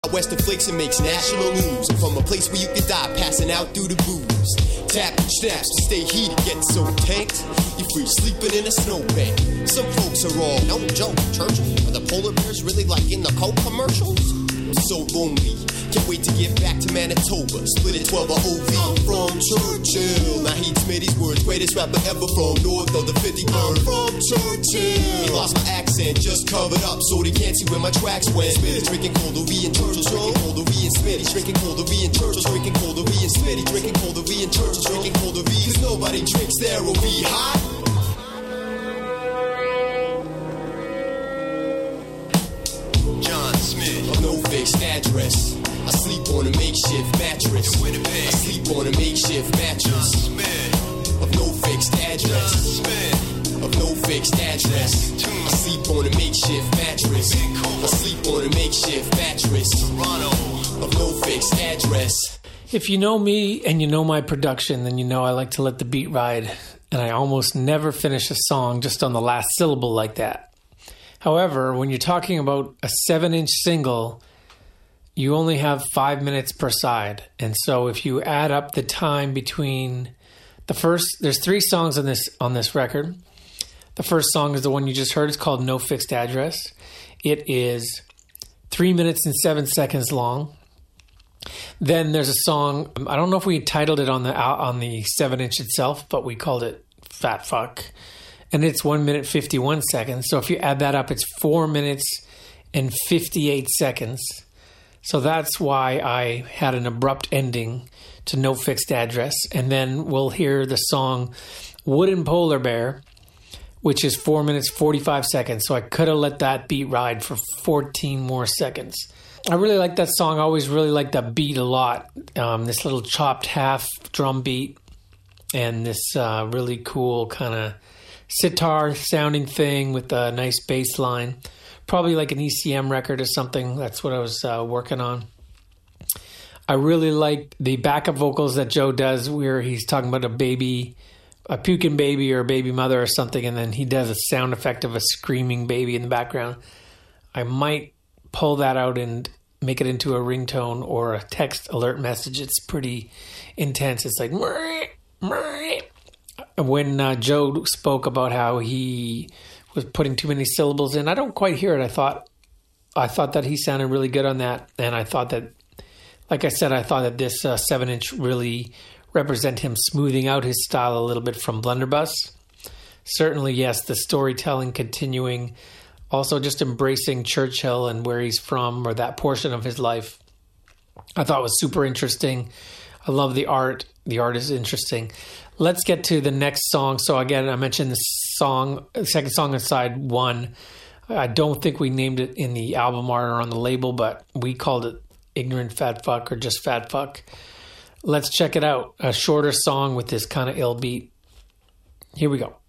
Western flakes and makes national news. I'm from a place where you can die passing out through the booze. Tap snaps to stay heated, get so tanked. You free sleeping in a snowbank. Some folks are all, no joke, Churchill. Are the polar bears really like in the Coke commercials? I'm so lonely, can't wait to get back to Manitoba. Split it 12 OV. I'm from Churchill. Now heed Smitty's words, greatest rapper ever from north of the 53rd. I'm from Churchill. He lost my accent, just covered up so they can't see where my tracks went. Smitty drinking cold OV and Churchill, drinking cold OV and Smitty drinking cold OV and Churchill, drinking cold OV and Smitty drinking cold OV and Churchill, drinking cold OV. Cause nobody drinks their OV hot. No fixed address. I sleep on a makeshift mattress. I sleep on a makeshift mattress. Of no fixed address. Of no fixed address. I sleep on a makeshift mattress. I sleep on a makeshift mattress. Of no fixed address. If you know me and you know my production, then you know I like to let the beat ride. And I almost never finish a song just on the last syllable like that. However, when you're talking about a 7-inch single, you only have 5 minutes per side. And so if you add up the time between there's 3 songs on this record. The first song is the one you just heard. It's called No Fixed Address. It is 3 minutes and 7 seconds long. Then there's a song, I don't know if we titled it on the 7-inch itself, but we called it Fat Fuck. And it's 1 minute 51 seconds. So if you add that up, it's 4 minutes and 58 seconds. So that's why I had an abrupt ending to No Fixed Address. And then we'll hear the song Wooden Polar Bear, which is 4 minutes 45 seconds. So I could have let that beat ride for 14 more seconds. I really like that song. I always really like that beat a lot. This little chopped half drum beat and this really cool kind of sitar sounding thing with a nice bass line. Probably like an ECM record or something. That's what I was working on. I really like the backup vocals that Joe does where he's talking about a puking baby or a baby mother or something, and then he does a sound effect of a screaming baby in the background. I might pull that out and make it into a ringtone or a text alert message. It's pretty intense. It's like when Joe spoke about how he was putting too many syllables in, I don't quite hear it. I thought that he sounded really good on that, and I thought that, like I said, I thought that this 7-inch really represent him smoothing out his style a little bit from Blunderbuss. Certainly, yes, the storytelling continuing, also just embracing Churchill and where he's from or that portion of his life. I thought was super interesting. I love the art. The art is interesting. Let's get to the next song. So again, I mentioned the second song on side 1. I don't think we named it in the album art or on the label, but we called it Ignorant Fat Fuck or just Fat Fuck. Let's check it out. A shorter song with this kind of ill beat. Here we go.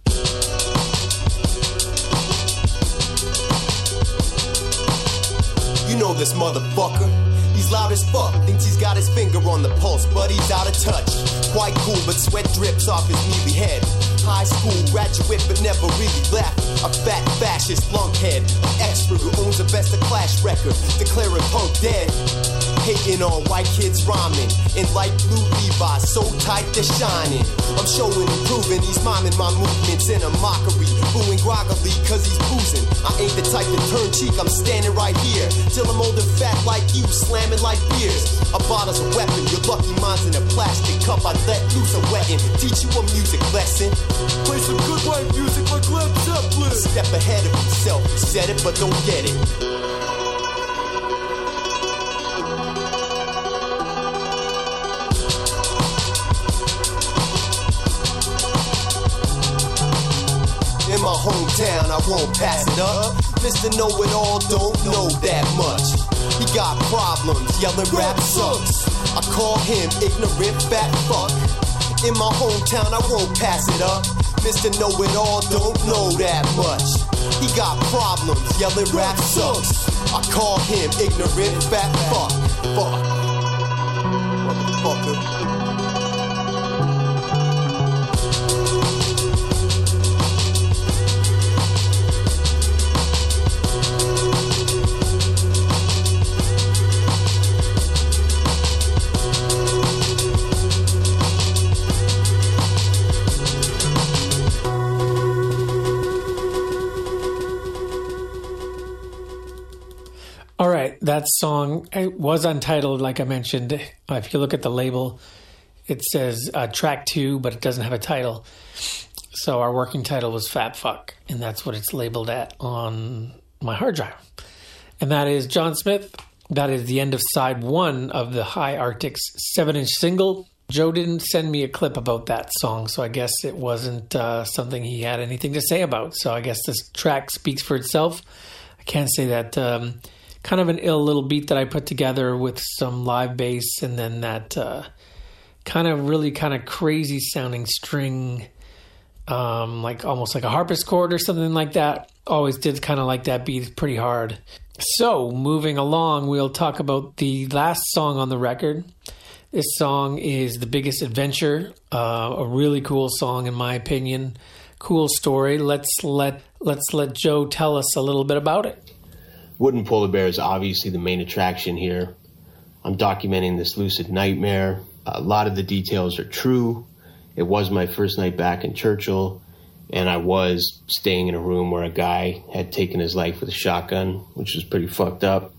You know this motherfucker. He's loud as fuck, thinks he's got his finger on the pulse, but he's out of touch. Quite cool, but sweat drips off his mealy head. High school graduate, but never really left. A fat fascist lunkhead, an expert who owns a Best of Clash record, declaring punk dead. Hating on white kids rhyming in light blue Levi's, so tight they're shining. I'm showing and proving he's miming my movements in a mockery, booing groggily cause he's boozing. I ain't the type to turn cheek, I'm standing right here till I'm old and fat like you, slamming like beers. A bottle's a weapon, your lucky mind's in a plastic cup. I let loose a wetting, teach you a music lesson. Play some good white music like Led Zeppelin. Step ahead of himself, he said it but don't get it. In my hometown, I won't pass it up. Mr. Know-It-All don't know that much. He got problems, yelling rap sucks. I call him ignorant fat fuck. In my hometown, I won't pass it up. Mr. Know-It-All don't know that much. He got problems, yelling rap sucks. I call him ignorant fat fuck. Fuck. Motherfucker. that song was untitled, like I mentioned. If you look at the label, it says track 2, but it doesn't have a title. So our working title was Fat Fuck, and that's what it's labeled at on my hard drive. And that is John Smith. That is the end of side 1 of the High Arctic's 7-inch single. Joe didn't send me a clip about that song, so I guess it wasn't something he had anything to say about. So I guess this track speaks for itself. I can't say that kind of an ill little beat that I put together with some live bass and then that kind of crazy sounding string, like almost like a harpsichord or something like that. Always did kind of like that beat pretty hard. So moving along, we'll talk about the last song on the record. This song is The Biggest Adventure, a really cool song in my opinion. Cool story. Let's let Joe tell us a little bit about it. Wooden Polar Bear is obviously the main attraction here. I'm documenting this lucid nightmare. A lot of the details are true. It was my first night back in Churchill, and I was staying in a room where a guy had taken his life with a shotgun, which was pretty fucked up.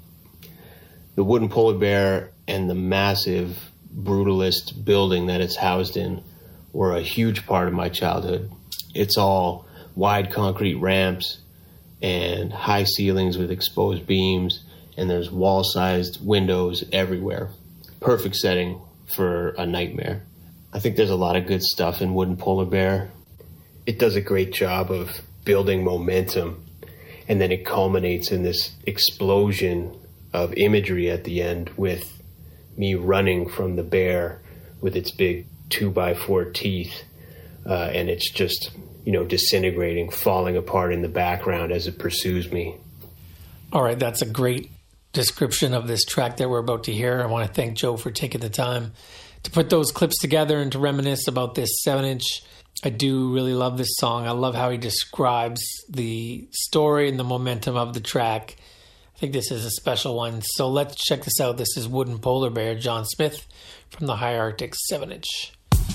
The Wooden Polar Bear and the massive brutalist building that it's housed in were a huge part of my childhood. It's all wide concrete ramps and high ceilings with exposed beams, and there's wall-sized windows everywhere. Perfect setting for a nightmare. I think there's a lot of good stuff in Wooden Polar Bear. It does a great job of building momentum, and then it culminates in this explosion of imagery at the end with me running from the bear with its big 2x4 teeth, and it's just, disintegrating, falling apart in the background as it pursues me. All right, that's a great description of this track that we're about to hear. I want to thank Joe for taking the time to put those clips together and to reminisce about this 7-inch. I do really love this song. I love how he describes the story and the momentum of the track. I think this is a special one. So let's check this out. This is Wooden Polar Bear, John Smith from the High Arctic 7-inch.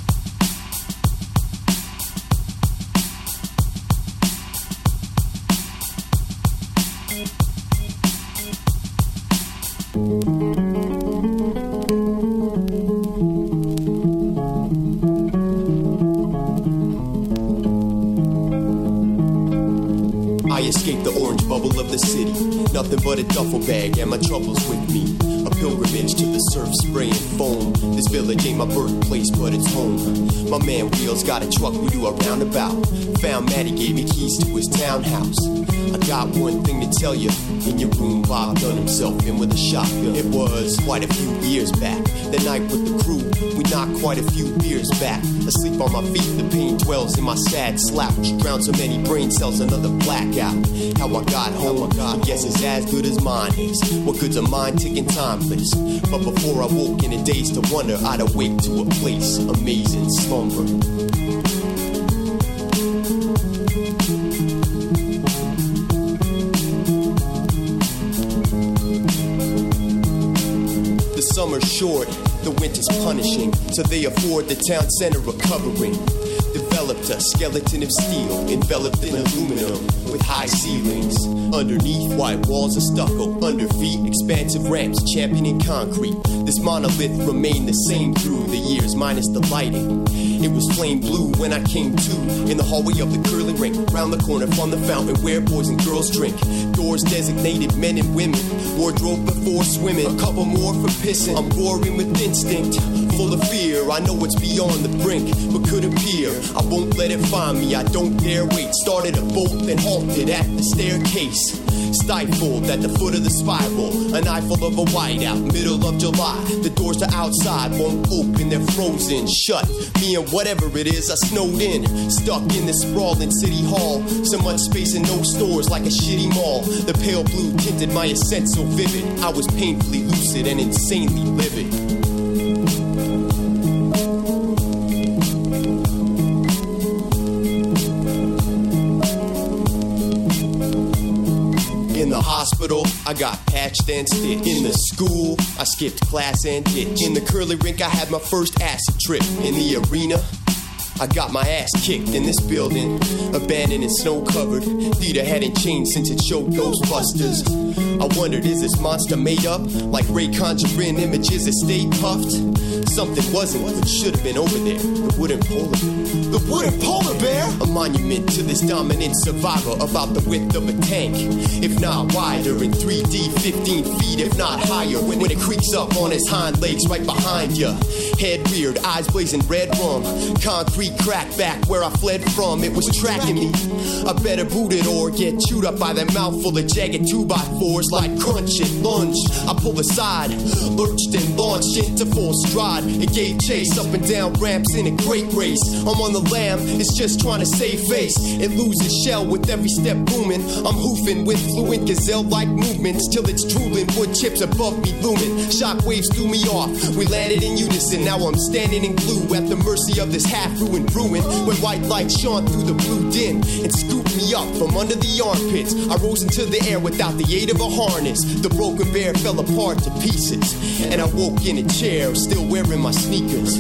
I escaped the orange bubble of the city. Nothing but a duffel bag and my troubles with me. A pilgrimage to the surf, spray and foam. This village ain't my birthplace, but it's home. My man Wheels got a truck, we do a roundabout. Found Matty, gave me keys to his townhouse. I got one thing to tell you. In your room, Bob done himself in with a shotgun. It was quite a few years back. The night with the crew, we knocked quite a few beers back. Asleep on my feet, the pain dwells in my sad slouch. Drowned so many brain cells, another blackout. How I got home, I guess it's as good as mine is. What good's a mind ticking timeless? But before I woke in a daze to wonder, I'd awake to a place, amazing slumber. The summer's short, the winter's punishing, so they afford the town center recovering. Developed a skeleton of steel, enveloped in aluminum, with high ceilings. Underneath, white walls of stucco. Under feet, expansive ramps, championing concrete. This monolith remained the same through the years, minus the lighting. It was flame blue when I came to, in the hallway of the curling rink, round the corner from the fountain where boys and girls drink. Doors designated men and women, wardrobe before swimming, a couple more for pissing. I'm roaring with instinct, full of fear. I know it's beyond the brink, but could appear. I won't let it find me, I don't dare wait. Started a bolt, then halted at the staircase. Stifled at the foot of the spiral, an eyeful of a whiteout, middle of July. The doors to outside won't open, they're frozen shut. Me and whatever it is, I snowed in, stuck in this sprawling city hall. So much space and no stores, like a shitty mall. The pale blue tinted my ascent so vivid. I was painfully lucid and insanely livid. In the hospital, I got patched and stitched. In the school, I skipped class and ditched. In the curly rink, I had my first acid trip. In the arena, I got my ass kicked in this building, abandoned and snow-covered. Theater hadn't changed since it showed Ghostbusters. I wondered, is this monster made up? Like Ray conjuring images that stayed puffed? Something wasn't what should have been over there. The wooden polar bear. The wooden polar bear? A monument to this dominant survivor, about the width of a tank, if not wider, in 3D, 15 feet, if not higher. When it creaks up on its hind legs right behind ya. Head reared, eyes blazing red rum. Concrete crack back where I fled from. It was tracking me. I better boot it or get chewed up by that mouthful of jagged 2x4s like crunch and lunge. I pull aside, lurched and launched into full stride. It gave chase up and down ramps in a great race. I'm on the lam, it's just trying to save face. It loses shell with every step booming. I'm hoofing with fluent gazelle-like movements till it's drooling. Wood chips above me looming. Shockwaves threw me off. We landed in unison. Now I'm standing in glue at the mercy of this half-ruined ruin. When white light shone through the blue din and scooped me up from under the armpits, I rose into the air without the aid of a harness. The broken bear fell apart to pieces, and I woke in a chair, still wearing my sneakers.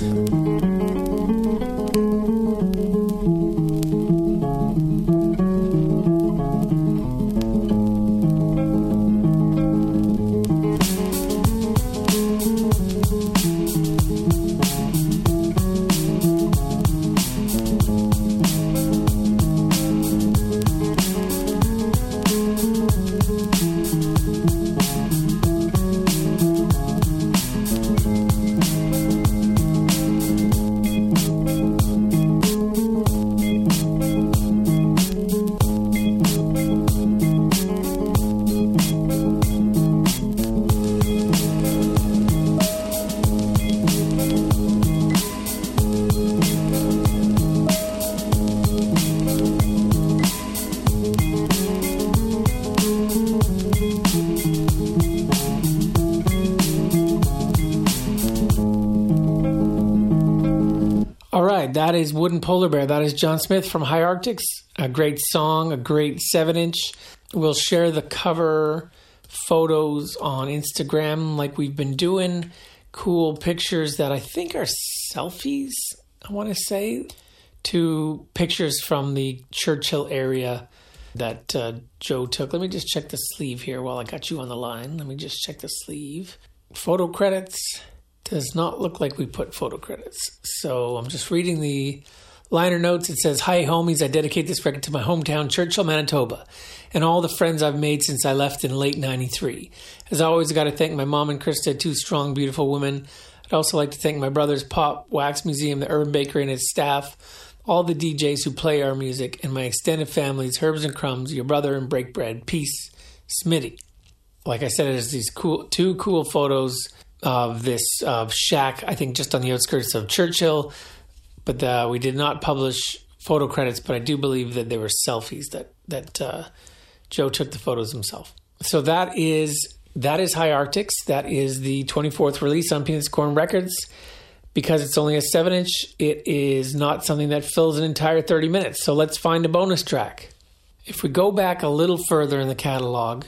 That is Wooden Polar Bear. That is John Smith from High Arctics. A great song, a great 7-inch. We'll share the cover photos on Instagram like we've been doing. Cool pictures that I think are selfies, I want to say. 2 pictures from the Churchill area that Joe took. Let me just check the sleeve here while I got you on the line. Let me just check the sleeve. Photo credits. Does not look like we put photo credits. So I'm just reading the liner notes. It says, "Hi homies, I dedicate this record to my hometown, Churchill, Manitoba, and all the friends I've made since I left in late 93. As always, I got to thank my mom and Krista, 2 strong, beautiful women. I'd also like to thank my brothers Pop, Wax Museum, the Urban Bakery and its staff, all the DJs who play our music, and my extended families, Herbs and Crumbs, your brother and Break Bread. Peace, Smitty." Like I said, there's these 2 cool photos of this shack, I think just on the outskirts of Churchill, but we did not publish photo credits, but I do believe that they were selfies that Joe took the photos himself. So that is High Arctics. That is the 24th release on Peanuts Corn Records. Because it's only a 7-inch, it is not something that fills an entire 30 minutes. So let's find a bonus track. If we go back a little further in the catalog,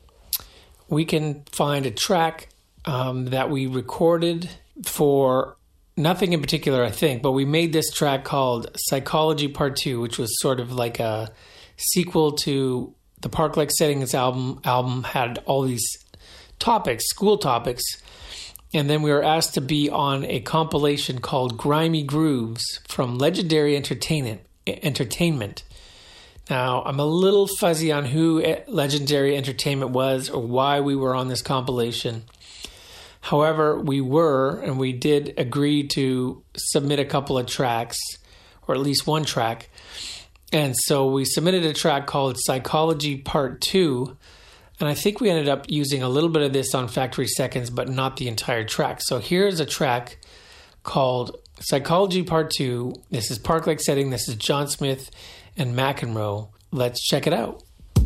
we can find a track that we recorded for nothing in particular, I think, but we made this track called Psychology Part 2, which was sort of like a sequel to the Park-like Settings album had all these topics, school topics, and then we were asked to be on a compilation called Grimy Grooves from Legendary Entertainment. Now, I'm a little fuzzy on who Legendary Entertainment was or why we were on this compilation. However, we did agree to submit a couple of tracks, or at least one track. And so we submitted a track called Psychology Part 2. And I think we ended up using a little bit of this on Factory Seconds, but not the entire track. So here's a track called Psychology Part 2. This is Park-like Setting. This is John Smith and McEnroe. Let's check it out.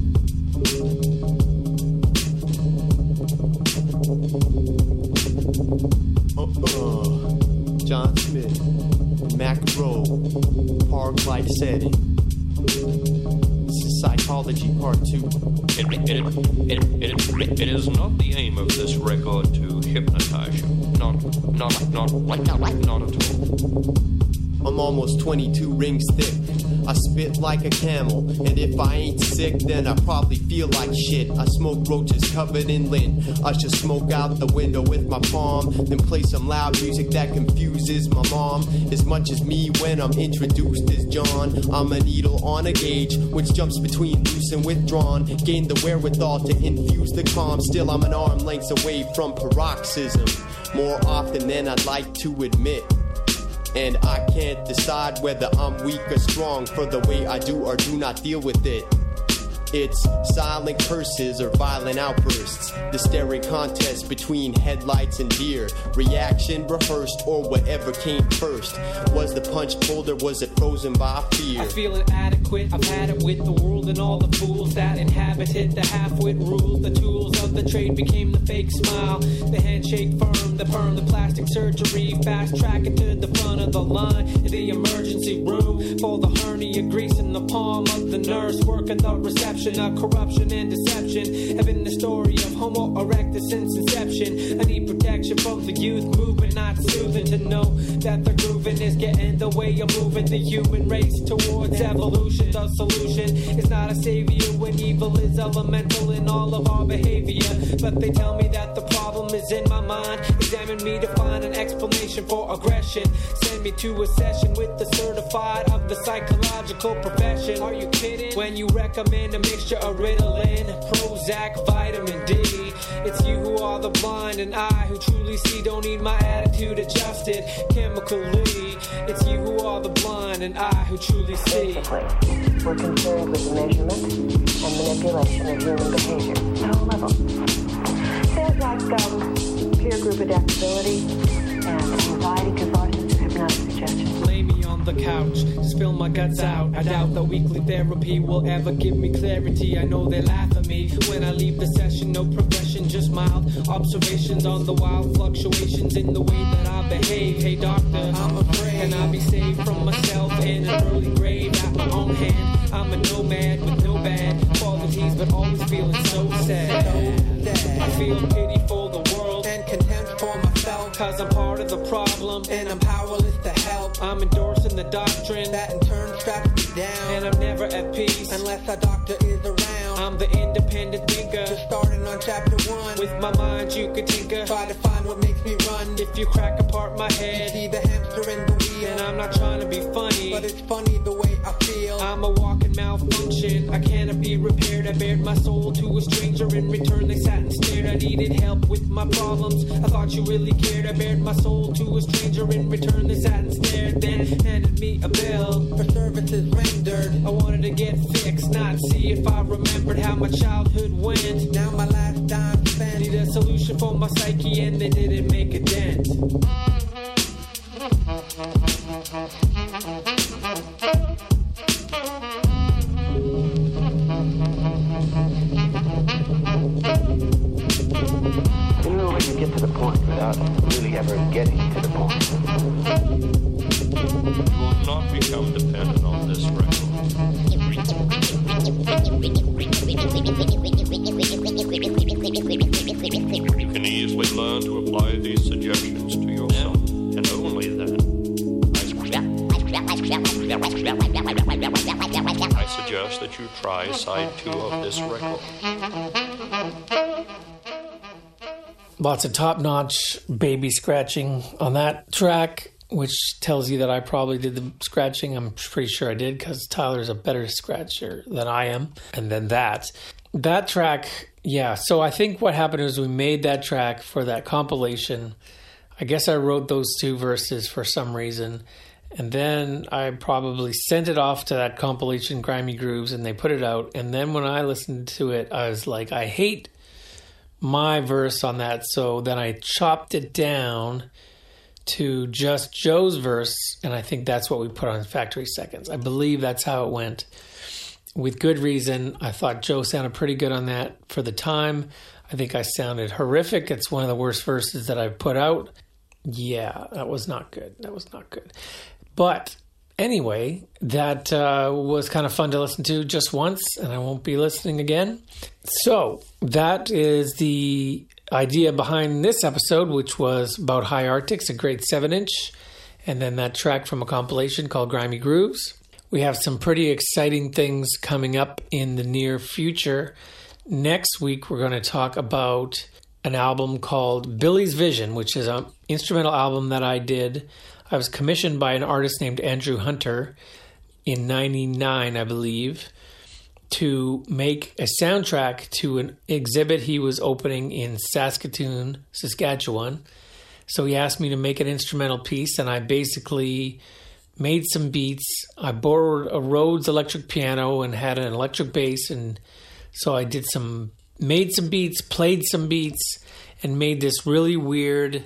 John Smith, McEnroe, Park-like Setting. This is Psychology Part 2. It is not the aim of this record to hypnotize you. Not at all. I'm almost 22 rings thick. I spit like a camel, and if I ain't sick, then I probably feel like shit. I smoke roaches covered in lint. I should smoke out the window with my palm, then play some loud music that confuses my mom as much as me when I'm introduced as John. I'm a needle on a gauge, which jumps between loose and withdrawn. Gain the wherewithal to infuse the calm. Still, I'm an arm length away from paroxysm, more often than I'd like to admit. And I can't decide whether I'm weak or strong for the way I do or do not deal with it. It's silent curses or violent outbursts, the staring contest between headlights and deer. Reaction rehearsed or whatever came first. Was the punch pulled or was it frozen by fear? I feel inadequate, I've had it with the world and all the fools that inhabited the half-wit rules. The tools of the trade became the fake smile, the handshake firm, the perm, the plastic surgery. Fast track it to the front of the line in the emergency room for the hernia grease in the palm of the nurse working the reception. Of corruption and deception have been the story of Homo erectus since inception. I need protection from the youth movement, not soothing to know that the grooving is getting the way of moving the human race towards evolution. The solution is not a savior when evil is elemental in all of our behavior, but they tell me that the problem is in my mind. Examine me to find an explanation for aggression. Send me to a session with the certified of the psychological profession. Are you kidding when you recommend a mixture of Ritalin, Prozac, vitamin D? It's you who are the blind and I who truly see. Don't need my attitude adjusted chemically. It's you who are the blind and I who truly see. Basically, we're concerned with measurement and manipulation of human behavior at all levels. Things like peer group adaptability and anxiety catharsis and hypnotic suggestion. Lay me on the couch, spill my guts out. I doubt that weekly therapy will ever give me clarity. I know they laugh at me when I leave the session. No progression, just mild observations on the wild fluctuations in the way that I behave. Hey doctor, I'm afraid, can I be saved from myself in an early grave at my own hand? I'm a nomad with no bad qualities, but always feeling so sad. I feel pity for the world and contempt for myself, cause I'm part of the problem and I'm powerless to help. I'm endorsing the doctrine that in turn straps me down, and I'm never at peace unless a doctor is around. I'm the independent thinker, just starting on chapter 1. With my mind you could tinker, try to find what makes me run. If you crack apart my head, you see the hamster in the wheel. And I'm not trying to be funny, but it's funny the way I feel. I'm a walking malfunction, I cannot be repaired. I bared my soul to a stranger, in return they sat and stared. I needed help with my problems, I thought you really cared. I bared my soul to a stranger, in return they sat and stared. Then handed me a bill for services rendered. I wanted to get fixed, not see if I remembered how my childhood went. Now my last dime spent, need a solution for my psyche and they didn't make a dent. You know, when you get to the point without really ever getting to the point. You will not become dependent on this record. You can easily learn to apply these suggestions to yourself, and only then. I suggest that you try side 2 of this record. Lots of top-notch baby scratching on that track, which tells you that I probably did the scratching. I'm pretty sure I did, because Tyler's a better scratcher than I am. And then that track, yeah. So I think what happened is we made that track for that compilation. I guess I wrote those 2 verses for some reason. And then I probably sent it off to that compilation, Grimy Grooves, and they put it out. And then when I listened to it, I was like, I hate my verse on that. So then I chopped it down to just Joe's verse, and I think that's what we put on Factory Seconds. I believe that's how it went. With good reason. I thought Joe sounded pretty good on that for the time. I think I sounded horrific. It's one of the worst verses that I've put out. Yeah, that was not good. But anyway, that was kind of fun to listen to just once, and I won't be listening again. So that is the idea behind this episode, which was about High Arctics, a great 7-inch. and then that track from a compilation called Grimy Grooves. We have some pretty exciting things coming up in the near future. Next week, we're going to talk about an album called Billy's Vision, which is an instrumental album that I did. I was commissioned by an artist named Andrew Hunter in 99, I believe, to make a soundtrack to an exhibit he was opening in Saskatoon, Saskatchewan. So he asked me to make an instrumental piece, and I basically made some beats. I borrowed a Rhodes electric piano and had an electric bass, and so I made some beats, played some beats, and made this really weird,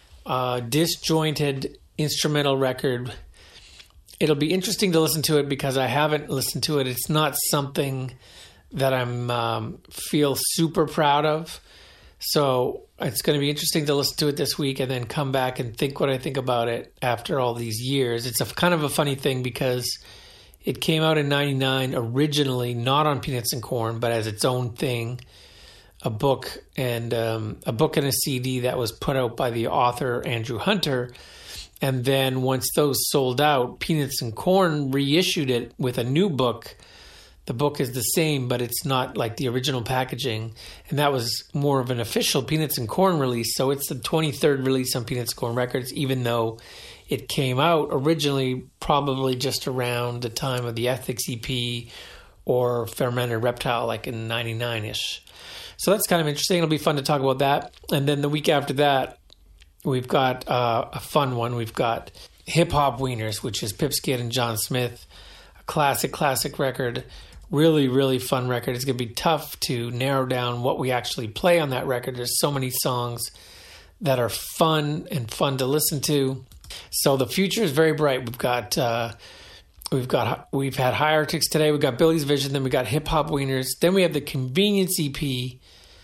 disjointed instrumental record. It'll be interesting to listen to it because I haven't listened to it. It's not something that I'm feel super proud of. So it's going to be interesting to listen to it this week and then come back and think what I think about it after all these years. It's kind of a funny thing because it came out in 99 originally, not on Peanuts and Corn, but as its own thing, a book and a CD that was put out by the author Andrew Hunter. And then once those sold out, Peanuts and Corn reissued it with a new book. The book is the same, but it's not like the original packaging. And that was more of an official Peanuts and Corn release. So it's the 23rd release on Peanuts and Corn Records, even though it came out originally probably just around the time of the Ethics EP or Fermented Reptile, like in 99-ish. So that's kind of interesting. It'll be fun to talk about that. And then the week after that, we've got a fun one. We've got Hip Hop Wieners, which is Pipskid and John Smith. A classic record. Really, really fun record. It's going to be tough to narrow down what we actually play on that record. There's so many songs that are fun to listen to. So the future is very bright. We've had Hierarchics today. We've got Billy's Vision. Then we got Hip Hop Wieners. Then we have the Convenience EP,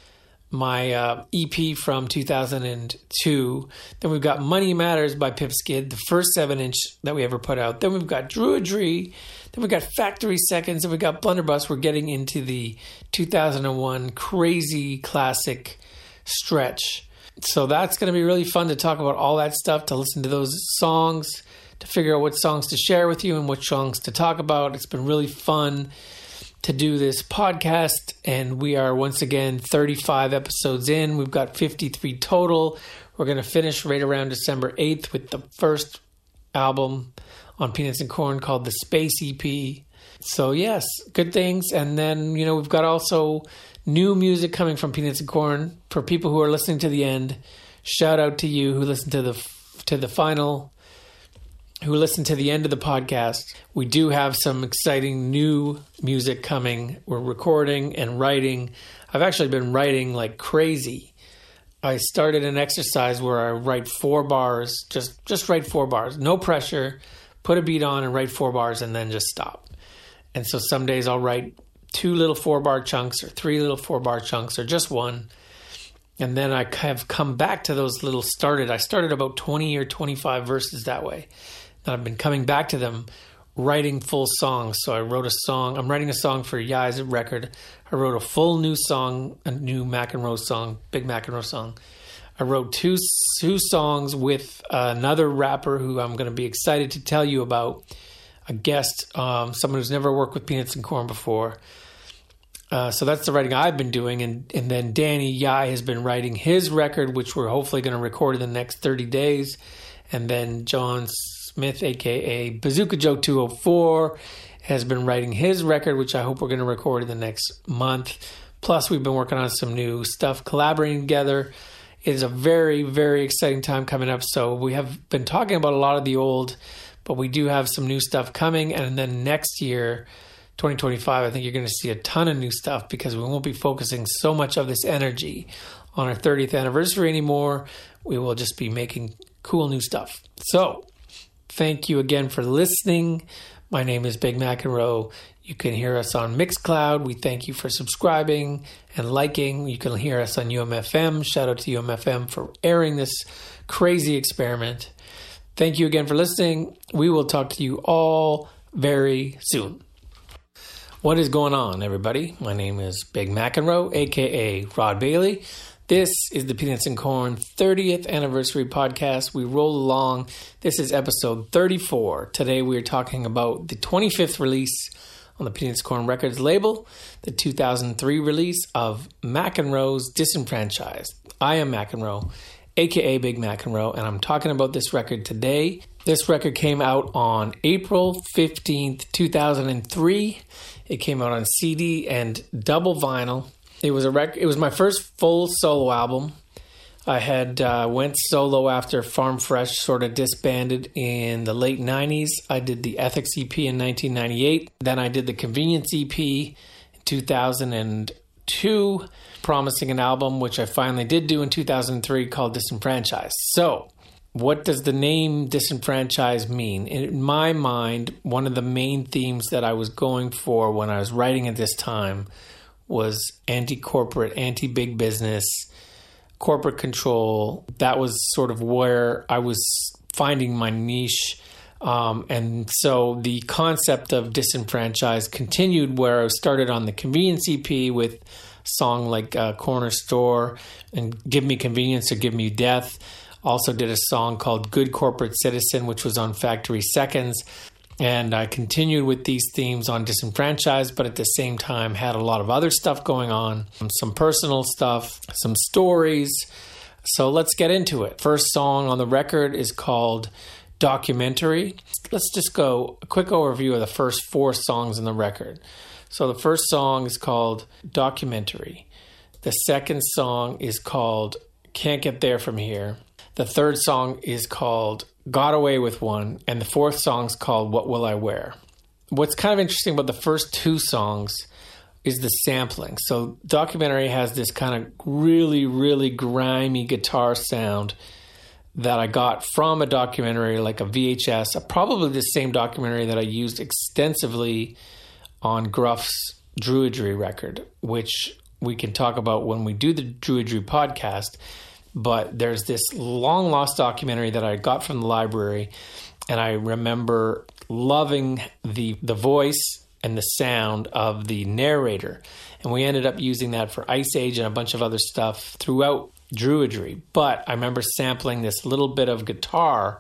my EP from 2002. Then we've got Money Matters by Pipskid, the first 7-inch that we ever put out. Then we've got Druidry. Then we've got Factory Seconds. Then we've got Blunderbuss. We're getting into the 2001 crazy classic stretch. So that's going to be really fun to talk about all that stuff, to listen to those songs, to figure out what songs to share with you and what songs to talk about. It's been really fun to do this podcast, and we are once again 35 episodes in. We've got 53 total. We're going to finish right around December 8th with the first album on Peanuts and Corn called the Space EP. So yes, good things. And then, we've got also new music coming from Peanuts and Corn. For people who are listening to the end, shout out to you who listened to the final, who listened to the end of the podcast. We do have some exciting new music coming. We're recording and writing. I've actually been writing like crazy. I started an exercise where I write 4 bars, just write 4 bars, no pressure, put a beat on and write 4 bars and then just stop. And so some days I'll write 2 little 4-bar chunks or 3 little 4-bar chunks or just 1. And then I have come back to those little I started about 20 or 25 verses that way. And I've been coming back to them, writing full songs. So I wrote a song. I'm writing a song for Yai's record. I wrote a full new song, a new McEnroe song, Big McEnroe song. I wrote two songs with another rapper who I'm going to be excited to tell you about, a guest, someone who's never worked with Peanuts and Corn before. So that's the writing I've been doing. And then Danny Yai has been writing his record, which we're hopefully going to record in the next 30 days. And then John Smith, a.k.a. Bazooka Joe 204, has been writing his record, which I hope we're going to record in the next month. Plus, we've been working on some new stuff, collaborating together. It is a very, very exciting time coming up. So we have been talking about a lot of the old, but we do have some new stuff coming. And then next year, 2025, I think you're going to see a ton of new stuff because we won't be focusing so much of this energy on our 30th anniversary anymore. We will just be making cool new stuff. So thank you again for listening. My name is Big McEnroe. You can hear us on Mixcloud. We thank you for subscribing and liking. You can hear us on UMFM. Shout out to UMFM for airing this crazy experiment. Thank you again for listening. We will talk to you all very soon. What is going on, everybody? My name is Big McEnroe, a.k.a. Rod Bailey. This is the Peanuts and Corn 30th anniversary podcast. We roll along. This is episode 34. Today we are talking about the 25th release on the Peanuts and Corn Records label, the 2003 release of McEnroe's Disenfranchised. I am McEnroe, aka Big McEnroe, and I'm talking about this record today. This record came out on April 15th, 2003. It came out on CD and double vinyl. It was my first full solo album. I had went solo after Farm Fresh sort of disbanded in the late 90s. I did the Ethics EP in 1998. Then I did the Convenience EP in 2002, promising an album, which I finally did do in 2003, called Disenfranchised. So, what does the name Disenfranchised mean? In my mind, one of the main themes that I was going for when I was writing at this time was anti-corporate, anti-big business, corporate control. That was sort of where I was finding my niche. And so the concept of Disenfranchised continued where I started on the Convenience EP with a song like Corner Store and Give Me Convenience or Give Me Death. Also did a song called Good Corporate Citizen, which was on Factory Seconds. And I continued with these themes on Disenfranchised, but at the same time had a lot of other stuff going on, some personal stuff, some stories. So let's get into it. First song on the record is called Documentary. Let's just go a quick overview of the first 4 songs in the record. So the first song is called Documentary. The second song is called Can't Get There From Here. The third song is called Got Away With One, and the fourth song is called What Will I Wear? What's kind of interesting about the first 2 songs is the sampling. So Documentary has this kind of really, really grimy guitar sound that I got from a documentary like a VHS, probably the same documentary that I used extensively on Gruff's Druidry record, which we can talk about when we do the Druidry podcast. But there's this long-lost documentary that I got from the library, and I remember loving the voice and the sound of the narrator. And we ended up using that for Ice Age and a bunch of other stuff throughout Druidry. But I remember sampling this little bit of guitar,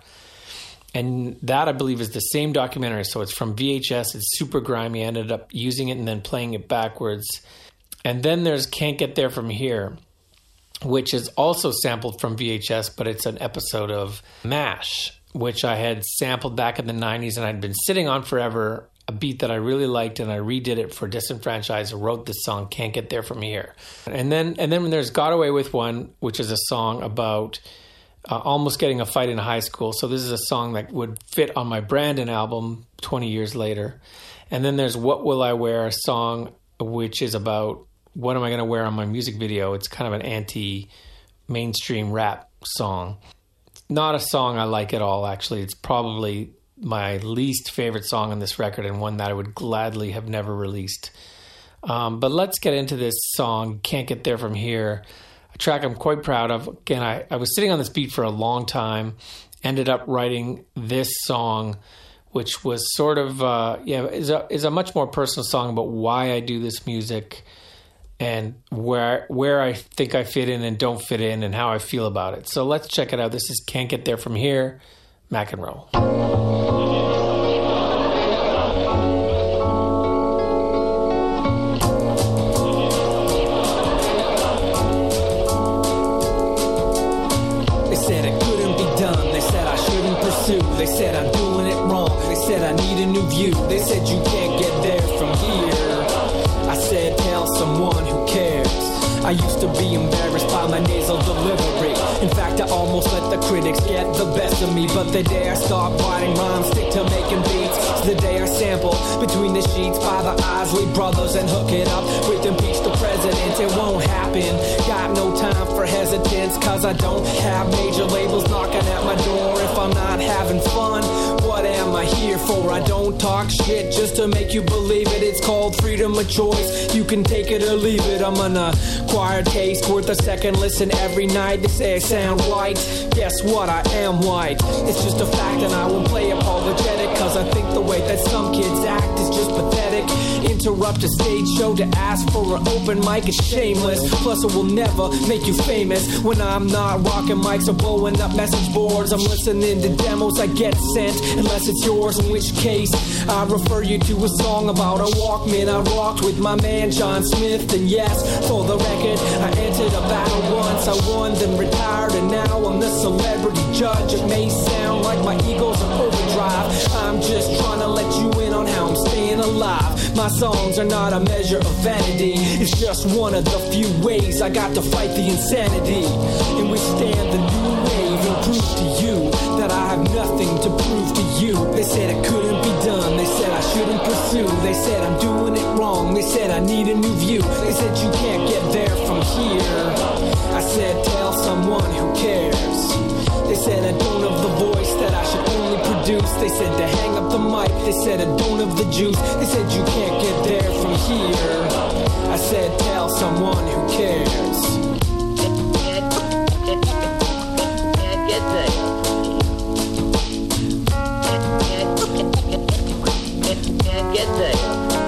and that, I believe, is the same documentary. So it's from VHS. It's super grimy. I ended up using it and then playing it backwards. And then there's Can't Get There From Here, which is also sampled from VHS, but it's an episode of MASH, which I had sampled back in the 90s and I'd been sitting on forever, a beat that I really liked, and I redid it for Disenfranchised and wrote this song, Can't Get There From Here. And then when there's Got Away With One, which is a song about almost getting a fight in high school. So this is a song that would fit on my Brandon album 20 years later. And then there's What Will I Wear, a song which is about what am I going to wear on my music video? It's kind of an anti-mainstream rap song. Not a song I like at all, actually. It's probably my least favorite song on this record and one that I would gladly have never released. But let's get into this song, Can't Get There From Here, a track I'm quite proud of. Again, I was sitting on this beat for a long time, ended up writing this song, which was sort of, is a much more personal song about why I do this music, and where I think I fit in and don't fit in and how I feel about it. So let's check it out. This is Can't Get There From Here, McEnroe. They said it couldn't be done. They said I shouldn't pursue. They said I'm doing it wrong. They said I need a new view. They said you can't get there from here. I said tell someone who cares. I used to be embarrassed by my nasal delivery. In fact, I almost let the critics get the best of me. But the day I stopped writing rhymes, stick to making beats, it's the day I sample between the sheets by the Isley Brothers and hook it up with Impeach the President. It won't happen. Got no time for hesitance, cause I don't have major labels knocking at my door. If I'm not having fun, what am I here for. I don't talk shit just to make you believe it. It's called freedom of choice. You can take it or leave it. I'm an acquired taste worth a second listen every night. They say I sound white. Guess what? I am white. It's just a fact, and I won't play apologetic, cause I think the way that some kids act is just pathetic. Interrupt a stage show to ask for an open mic is shameless. Plus it will never make you famous. When I'm not rocking mics or blowing up message boards, I'm listening to demos I get sent, unless it's yours, in which case I refer you to a song about a Walkman I rocked with my man John Smith. And yes, for the record, I entered a battle once, I won, then retired, and now I'm the celebrity judge. It may sound like my ego's an overdrive, I'm just trying to let you in on how I'm staying alive. My songs are not a measure of vanity, it's just one of the few ways I got to fight the insanity and withstand the new wave and prove to you that I have nothing to prove to you. They said it couldn't be done, they said I shouldn't pursue, they said I'm doing it wrong, they said I need a new view, they said you can't get there from here. I said tell someone who cares. They said I don't have the voice that I should only produce. They said to hang up the mic. They said I don't have the juice. They said you can't get there from here. I said tell someone who cares. Can't get there. Can't get there.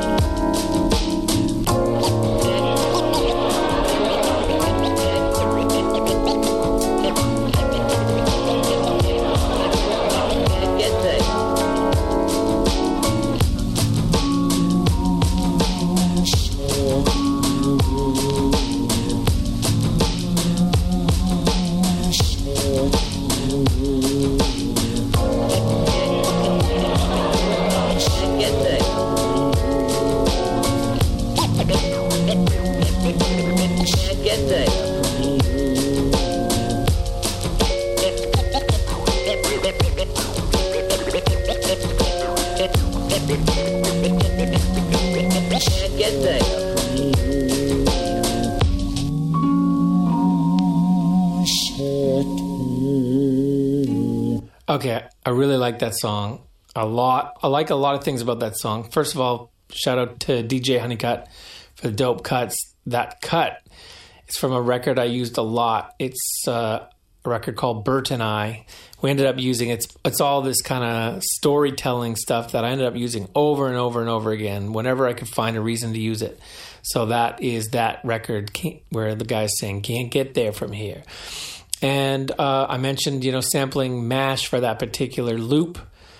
Okay, I really like that song a lot. I like a lot of things about that song. First of all, shout out to DJ Honeycutt for the dope cuts. That cut is from a record I used a lot. It's a record called Bert and I. We ended up using it's all this kind of storytelling stuff that I ended up using over and over and over again whenever I could find a reason to use it. So that is that record where the guy's saying, can't get there from here. And I mentioned, sampling MASH for that particular loop.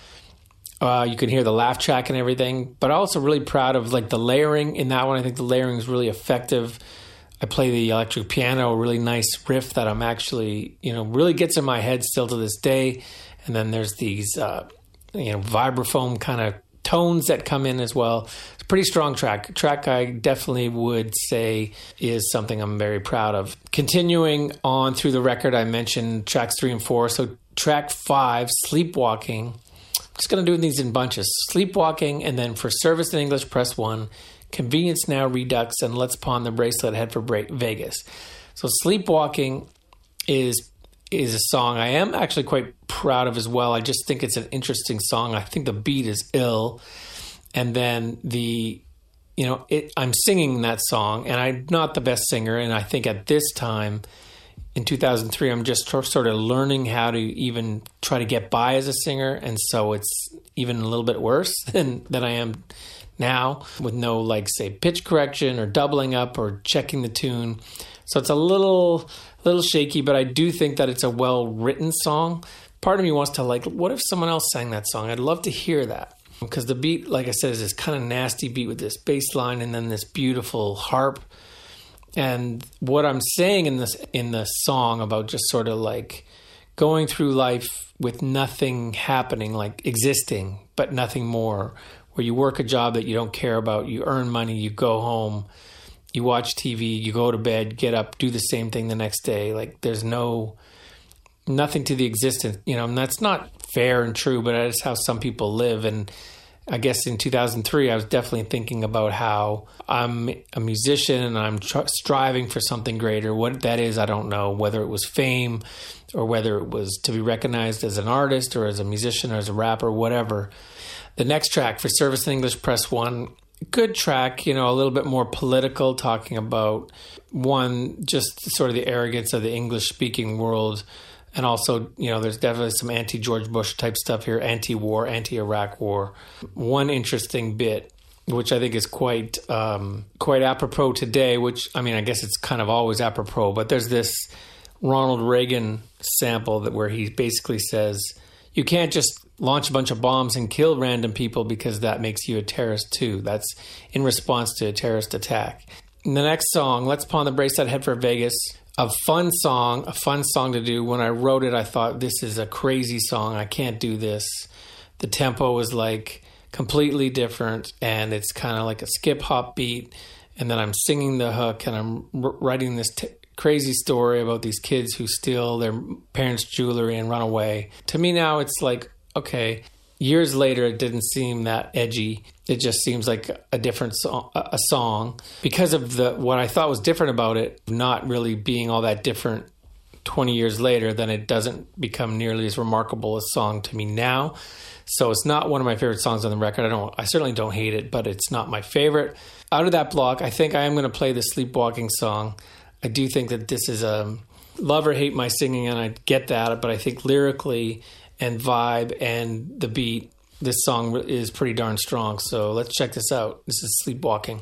You can hear the laugh track and everything. But I'm also really proud of the layering in that one. I think the layering is really effective. I play the electric piano, a really nice riff that I'm actually, really gets in my head still to this day. And then there's these, vibraphone kind of tones that come in as well. It's a pretty strong track. Track I definitely would say is something I'm very proud of. Continuing on through the record, I mentioned tracks 3 and 4. So track 5, Sleepwalking. I'm just going to do these in bunches. Sleepwalking, and then for Service in English, press 1. Convenience Now, Redux, and Let's Pawn the Bracelet, head for Vegas. So Sleepwalking is a song I am actually quite proud of as well. I just think it's an interesting song. I think the beat is ill. And then I'm singing that song, and I'm not the best singer. And I think at this time, in 2003, I'm just sort of learning how to even try to get by as a singer. And so it's even a little bit worse than I am now, with no, say, pitch correction or doubling up or checking the tune. So it's a little shaky, but I do think that it's a well-written song. Part of me wants to, what if someone else sang that song? I'd love to hear that. Because the beat, like I said, is this kind of nasty beat with this bass line and then this beautiful harp. And what I'm saying in the song about just sort of going through life with nothing happening, existing, but nothing more, where you work a job that you don't care about, you earn money, you go home, you watch TV, you go to bed, get up, do the same thing the next day. There's nothing to the existence, and that's not fair and true, but that's how some people live. And I guess in 2003, I was definitely thinking about how I'm a musician and I'm striving for something greater. What that is, I don't know, whether it was fame or whether it was to be recognized as an artist or as a musician or as a rapper, whatever. The next track, For Service in English, Press 1, good track, a little bit more political, talking about, one, just sort of the arrogance of the English-speaking world. And also, there's definitely some anti-George Bush type stuff here, anti-war, anti-Iraq war. One interesting bit, which I think is quite apropos today, which, I guess it's kind of always apropos, but there's this Ronald Reagan sample where he basically says, you can't just launch a bunch of bombs and kill random people because that makes you a terrorist too. That's in response to a terrorist attack. In the next song, Let's Pawn the Bracelet, Head for Vegas. A fun song to do. When I wrote it, I thought, this is a crazy song. I can't do this. The tempo was like completely different, and it's kind of like a skip hop beat. And then I'm singing the hook, and I'm writing this crazy story about these kids who steal their parents' jewelry and run away. To me now, it's like, okay, years later, it didn't seem that edgy. It just seems like a different song, a song, because of what I thought was different about it, not really being all that different 20 years later. Then it doesn't become nearly as remarkable a song to me now. So it's not one of my favorite songs on the record. I certainly don't hate it, but it's not my favorite. Out of that block, I think I am going to play the Sleepwalking song. I do think that this is love or hate my singing, and I get that, but I think lyrically and vibe and the beat, this song is pretty darn strong. So let's check this out. This is Sleepwalking.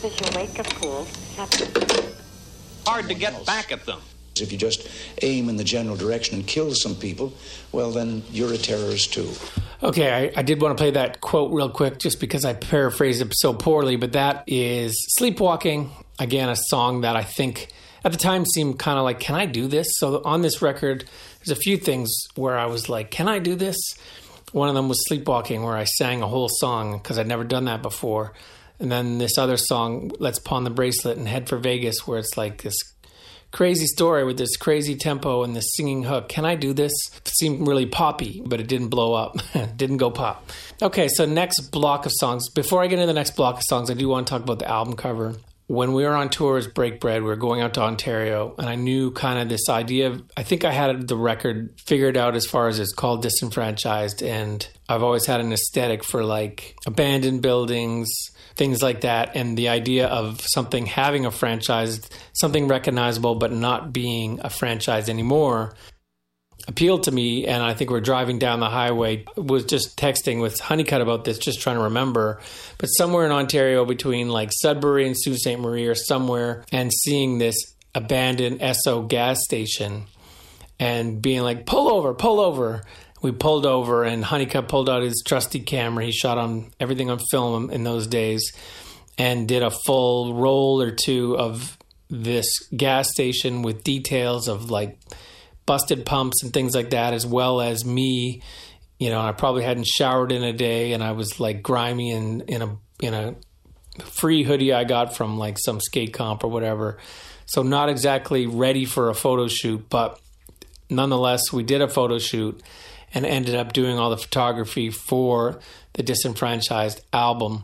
artificial wake-up calls happen. Hard to get back at them. If you just aim in the general direction and kill some people, well, then you're a terrorist too. Okay, I did want to play that quote real quick just because I paraphrased it so poorly, but that is Sleepwalking. Again, a song that I think at the time seemed kind of like, can I do this? So on this record, there's a few things where I was like, can I do this? One of them was Sleepwalking, where I sang a whole song because I'd never done that before. And then this other song, Let's Pawn the Bracelet and Head for Vegas, where it's like this crazy story with this crazy tempo and this singing hook. Can I do this? It seemed really poppy, but it didn't blow up. It didn't go pop. Okay, so next block of songs. Before I get into the next block of songs, I do want to talk about the album cover. When we were on tour as Break Bread, we were going out to Ontario, and I knew kind of this idea of, I think I had the record figured out as far as it's called Disenfranchised, and I've always had an aesthetic for like abandoned buildings, things like that, and the idea of something having a franchise, something recognizable but not being a franchise anymore, appealed to me. And I think we're driving down the highway, was just texting with Honeycutt about this, just trying to remember, but somewhere in Ontario between like Sudbury and Sault Ste. Marie or somewhere, and seeing this abandoned Esso gas station and being like, pull over. We pulled over, and Honeycutt pulled out his trusty camera. He shot on everything on film in those days and did a full roll or two of this gas station with details of like busted pumps and things like that, as well as me. You know, I probably hadn't showered in a day, and I was like grimy in a free hoodie I got from like some skate comp or whatever. So not exactly ready for a photo shoot, but nonetheless, we did a photo shoot and ended up doing all the photography for the Disenfranchised album.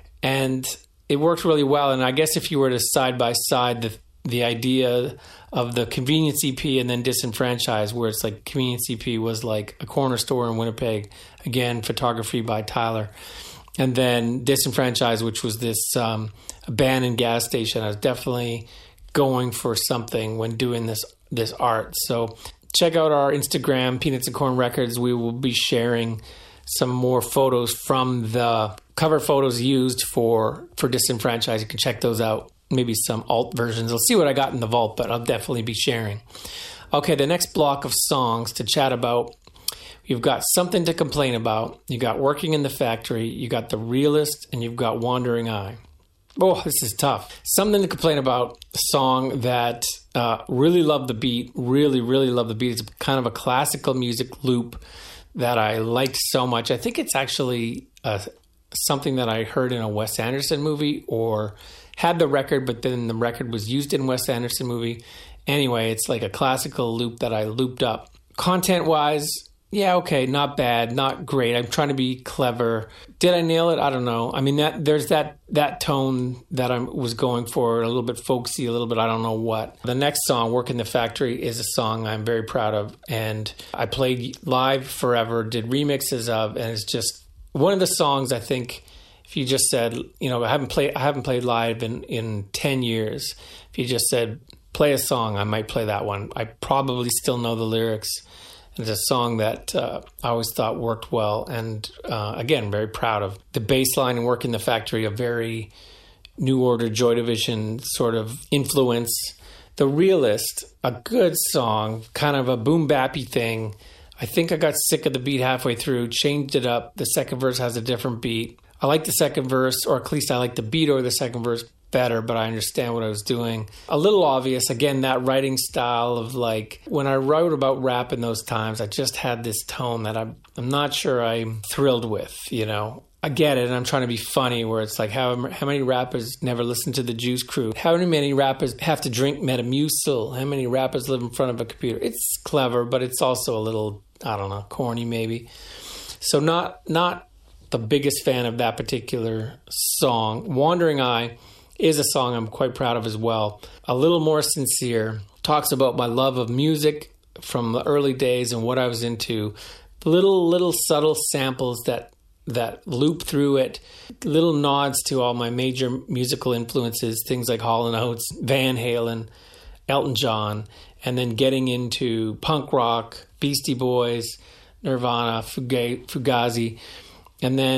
And it worked really well. And I guess if you were to side by side the idea of the Convenience EP and then Disenfranchised, where it's like Convenience EP was like a corner store in Winnipeg, again, photography by Tyler. And then Disenfranchised, which was this abandoned gas station. I was definitely going for something when doing this art. So check out our Instagram, Peanuts and Corn Records. We will be sharing some more photos from the cover photos used for Disenfranchised. You can check those out. Maybe some alt versions. I'll see what I got in the vault, but I'll definitely be sharing. Okay, the next block of songs to chat about. You've got Something to Complain About. You got Working in the Factory. You got The Realist, and you've got Wandering Eye. Oh, this is tough. Something to Complain About, a song that really love the beat, really love the beat. It's kind of a classical music loop that I liked so much. I think it's actually something that I heard in a Wes Anderson movie, or had the record, but then the record was used in Wes Anderson movie. Anyway, it's like a classical loop that I looped up. Content-wise, yeah, okay, not bad, not great. I'm trying to be clever. Did I nail it? I don't know. I mean, there's that tone that I was going for, a little bit folksy, a little bit I don't know what. The next song, Work in the Factory, is a song I'm very proud of, and I played live forever, did remixes of, and it's just one of the songs I think, if you just said, you know, I haven't played live in 10 years. If you just said, play a song, I might play that one. I probably still know the lyrics. It's a song that I always thought worked well. And again, very proud of the bass line and Work in the Factory, a very New Order, Joy Division sort of influence. The Realist, a good song, kind of a boom bappy thing. I think I got sick of the beat halfway through, changed it up. The second verse has a different beat. I like the second verse, or at least I like the beat over the second verse better, but I understand what I was doing. A little obvious, again, that writing style of like, when I wrote about rap in those times, I just had this tone that I'm not sure I'm thrilled with, you know. I get it, and I'm trying to be funny, where it's like, how many rappers never listen to the Juice Crew? How many rappers have to drink Metamucil? How many rappers live in front of a computer? It's clever, but it's also a little, I don't know, corny maybe. So not the biggest fan of that particular song. Wandering Eye is a song I'm quite proud of as well. A little more sincere. Talks about my love of music from the early days and what I was into. Little subtle samples that loop through it. Little nods to all my major musical influences, things like Hall & Oates, Van Halen, Elton John, and then getting into punk rock, Beastie Boys, Nirvana, Fugazi. And then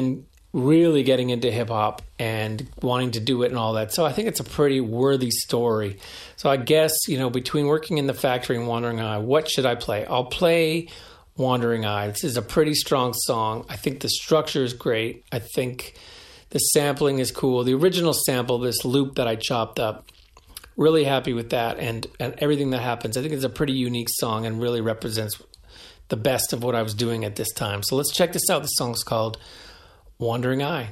really getting into hip hop and wanting to do it and all that. So I think it's a pretty worthy story. So I guess, between Working in the Factory and Wandering Eye, what should I play? I'll play Wandering Eye. This is a pretty strong song. I think the structure is great. I think the sampling is cool. The original sample, this loop that I chopped up, really happy with that and everything that happens. I think it's a pretty unique song and really represents the best of what I was doing at this time. So let's check this out. The song's called Wandering Eye.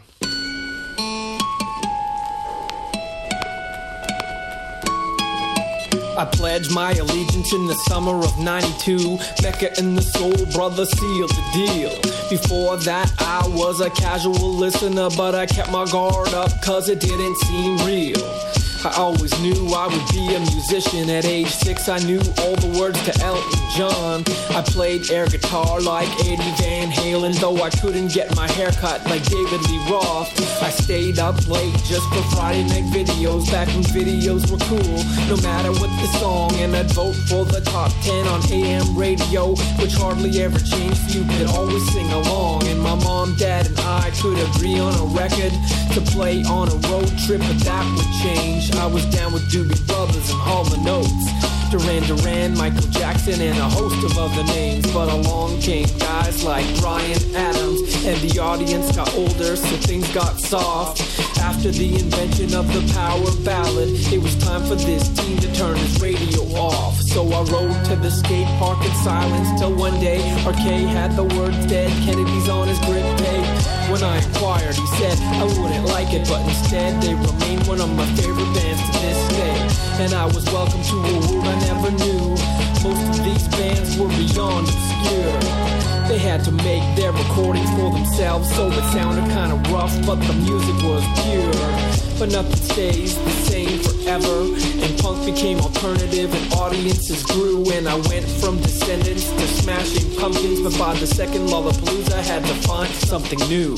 I pledged my allegiance in the summer of 92. Mecca and the Soul Brothers sealed the deal. Before that, I was a casual listener, but I kept my guard up cause it didn't seem real. I always knew I would be a musician. At age 6, I knew all the words to Elton John. I played air guitar like Eddie Van Halen, though I couldn't get my hair cut like David Lee Roth. I stayed up late just for Friday night videos, back when videos were cool, no matter what the song. And I'd vote for the top 10 on AM radio, which hardly ever changed. You could always sing along, and my mom, dad, and I could agree on a record to play on a road trip, but that would change. I was down with Doobie Brothers and Hall & Oates, Duran Duran, Michael Jackson, and a host of other names. But along came guys like Bryan Adams, and the audience got older, so things got soft. After the invention of the power ballad, it was time for this teen to turn his radio off. So I rode to the skate park in silence till one day R.K. had the words "Dead Kennedys" on his grip tape. When I inquired, he said I wouldn't like it, but instead they remain one of my favorite bands to this day. And I was welcome to a world I never knew. Most of these bands were beyond obscure. They had to make their recordings for themselves, so it sounded kind of rough, but the music was pure. But nothing stays the same forever, and punk became alternative and audiences grew. And I went from Descendants to Smashing Pumpkins, but by the second Lollapalooza I had to find something new.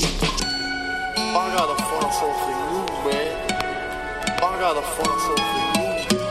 I gotta find something new, man. I gotta find something new.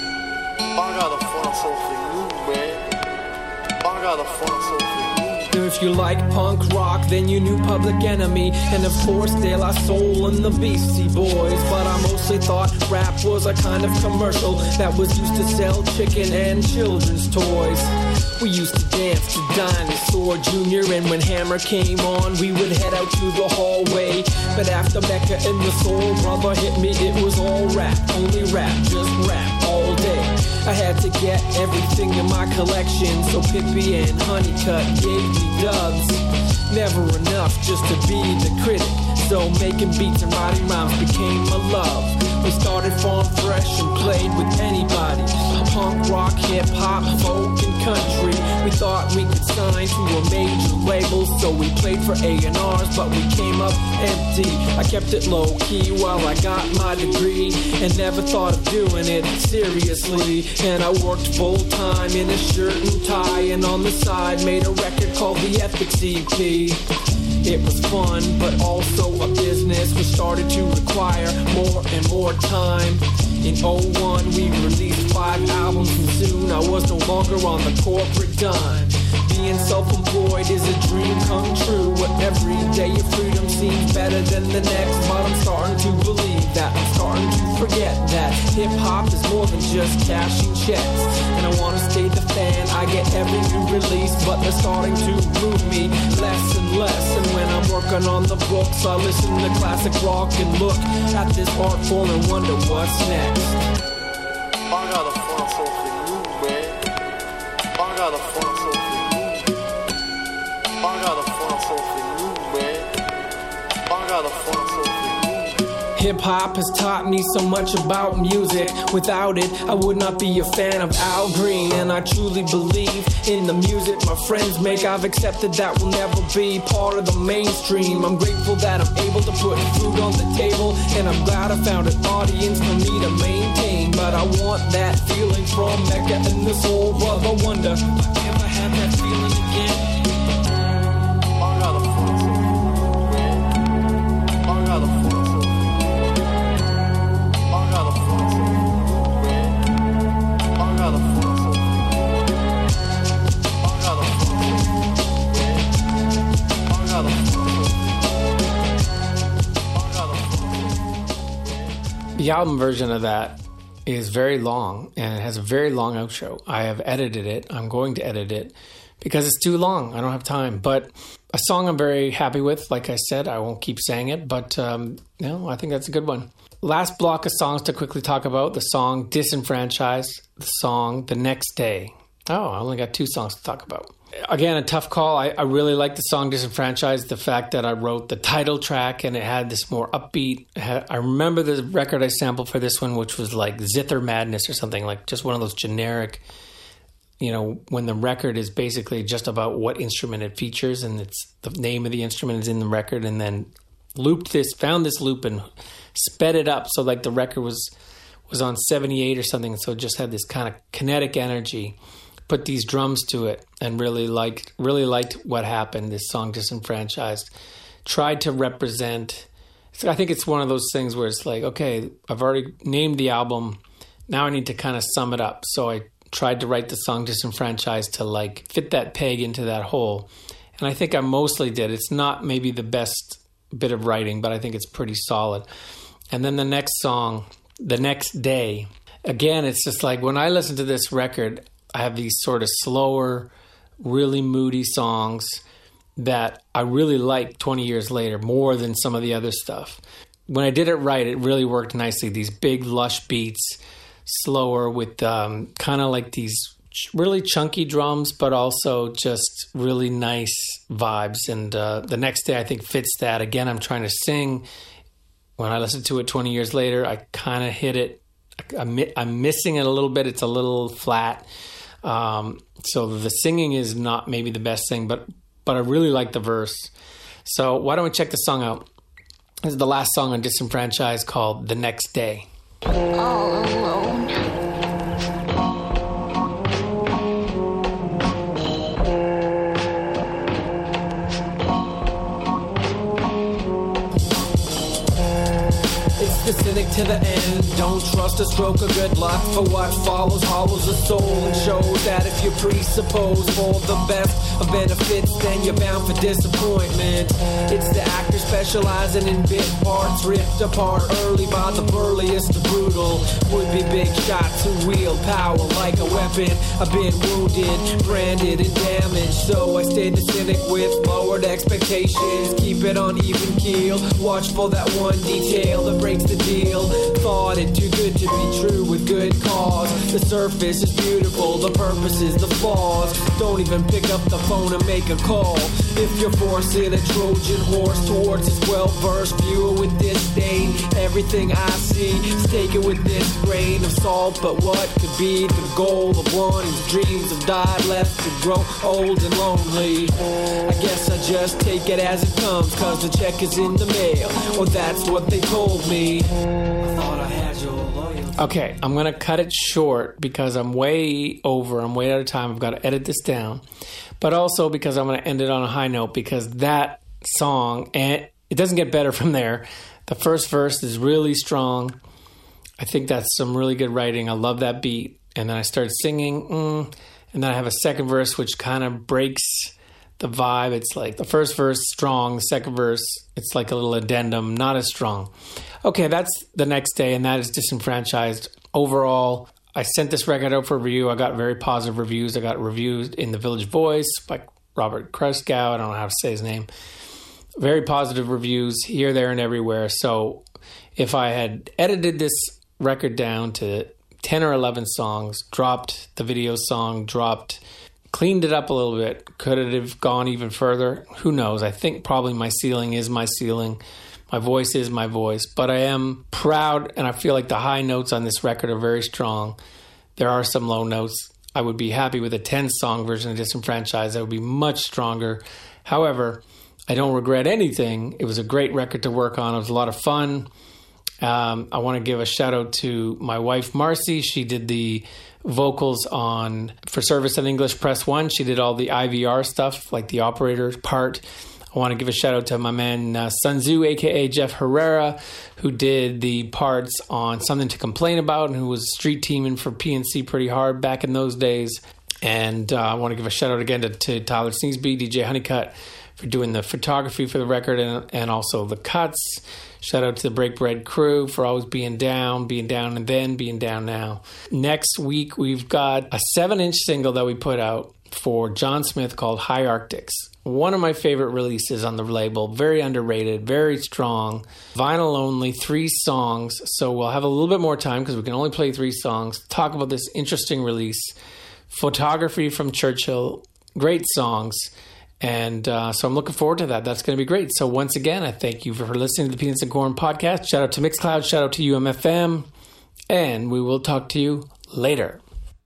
I gotta find something new, man. I gotta find something new. If you like punk rock, then you knew Public Enemy, and of course De La Soul and the Beastie Boys. But I mostly thought rap was a kind of commercial that was used to sell chicken and children's toys. We used to dance to Dinosaur Jr., and when Hammer came on, we would head out to the hallway. But after Mecca and the Soul Brother hit me, it was all rap, only rap, just rap all day. I had to get everything in my collection, so Pippi and Honeycutt gave me dubs. Never enough just to be the critic, so making beats and writing rhymes became my love. We started Farm Fresh and played with anybody, punk, rock, hip-hop, folk, and country. We thought we could sign to a major label, so we played for A&Rs, but we came up empty. I kept it low-key while I got my degree, and never thought of doing it seriously. And I worked full-time in a shirt and tie, and on the side made a record called the Ethics EP. It was fun, but also a business, which started to require more and more time. In 01, we released 5 albums, and soon I was no longer on the corporate dime. Being self-employed is a dream come true, where every day of freedom seems better than the next. But I'm starting to believe that, I'm starting to forget that hip-hop is more than just cashing checks. And I want to stay the fan, I get every new release, but they're starting to move me less and less. And when I'm working on the books, I listen to classic rock and look at this art form and wonder what's next. I gotta find something new, man. I gotta find something new. I gotta find something new, man. I gotta find something new. Hip-hop has taught me so much about music. Without it, I would not be a fan of Al Green. And I truly believe in the music my friends make. I've accepted that will never be part of the mainstream. I'm grateful that I'm able to put food on the table, and I'm glad I found an audience for me to maintain. But I want that feeling from Mecca and the Soul Brother. Wonder if I ever have that feeling again. I gotta find something new, man. I gotta find something. The album version of that is very long and it has a very long outro. I have edited it. I'm going to edit it because it's too long. I don't have time. But a song I'm very happy with, like I said, I won't keep saying it, but I think that's a good one. Last block of songs to quickly talk about: the song Disenfranchised, the song The Next Day. Oh, I only got 2 songs to talk about. Again, a tough call. I really like the song Disenfranchised, the fact that I wrote the title track and it had this more upbeat. I remember the record I sampled for this one, which was like Zither Madness or something, like just one of those generic, when the record is basically just about what instrument it features and it's the name of the instrument is in the record, and then found this loop and sped it up. So like the record was on 78 or something. So it just had this kind of kinetic energy. Put these drums to it and really liked what happened. This song Disenfranchised tried to represent. I think it's one of those things where it's like, okay, I've already named the album. Now I need to kind of sum it up. So I tried to write the song Disenfranchised to like fit that peg into that hole. And I think I mostly did. It's not maybe the best bit of writing, but I think it's pretty solid. And then the next song, The Next Day. Again, it's just like when I listen to this record, I have these sort of slower, really moody songs that I really like 20 years later, more than some of the other stuff. When I did it right, it really worked nicely. These big, lush beats, slower with kind of like these really chunky drums, but also just really nice vibes. And The Next Day, I think, fits that. Again, I'm trying to sing. When I listen to it 20 years later, I kind of hit it. I'm missing it a little bit. It's a little flat. So the singing is not maybe the best thing, but I really like the verse. So why don't we check the song out? This is the last song on Disenfranchised, called The Next Day. All alone. The cynic to the end. Don't trust a stroke of good luck, for what follows hollows the soul and shows that if you presuppose for the best of benefits, then you're bound for disappointment. It's the actor specializing in bit parts, ripped apart early by the burliest, the brutal would-be big shots who wield power like a weapon. I've been wounded, branded, and damaged, so I stayed the cynic with lowered expectations. Keep it on even keel, watchful that one detail that breaks the deal. Thought it too good to be true with good cause. The surface is beautiful, the purpose is the flaws. Don't even pick up the phone and make a call. If you're forcing a Trojan horse towards his well-versed viewer with disdain, everything I see is taken with this grain of salt. But what could be the goal of one whose dreams have died, left to grow old and lonely? I guess I just take it as it comes, cause the check is in the mail, or that's what they told me. I thought I had your loyalty. Okay, I'm going to cut it short because I'm way over. I'm way out of time. I've got to edit this down. But also because I'm going to end it on a high note, because that song, and it doesn't get better from there. The first verse is really strong. I think that's some really good writing. I love that beat. And then I started singing, and then I have a second verse which kind of breaks the vibe. It's like the first verse strong, the second verse it's like a little addendum, not as strong. Okay, that's The Next Day, and that is Disenfranchised. Overall, I sent this record out for review. I got very positive reviews. I got reviews in the Village Voice by Robert Kreisgau. I don't know how to say his name. Very positive reviews here, there, and everywhere. So if I had edited this record down to 10 or 11 songs, dropped the video song, cleaned it up a little bit, could it have gone even further? Who knows? I think probably my ceiling is my ceiling. My voice is my voice. But I am proud, and I feel like the high notes on this record are very strong. There are some low notes. I would be happy with a 10-song version of Disenfranchised. That would be much stronger. However, I don't regret anything. It was a great record to work on. It was a lot of fun. I want to give a shout out to my wife, Marcy. She did the vocals for Service in English Press 1. She did all the IVR stuff, like the operator part. I want to give a shout out to my man Sunzu, a.k.a. Jeff Herrera, who did the parts on Something to Complain About and who was street teaming for PNC pretty hard back in those days. And I want to give a shout out again to Tyler Sneesby, DJ Honeycutt, for doing the photography for the record and also the cuts. Shout out to the Break Bread crew for always being down and then being down now. Next week, we've got a 7-inch single that we put out for John Smith called High Arctics. One of my favorite releases on the label. Very underrated, very strong. Vinyl only, 3 songs. So we'll have a little bit more time because we can only play 3 songs. Talk about this interesting release. Photography from Churchill. Great songs. And so I'm looking forward to that. That's going to be great. So once again, I thank you for listening to the Peanuts and Corn podcast. Shout out to Mixcloud. Shout out to UMFM. And we will talk to you later.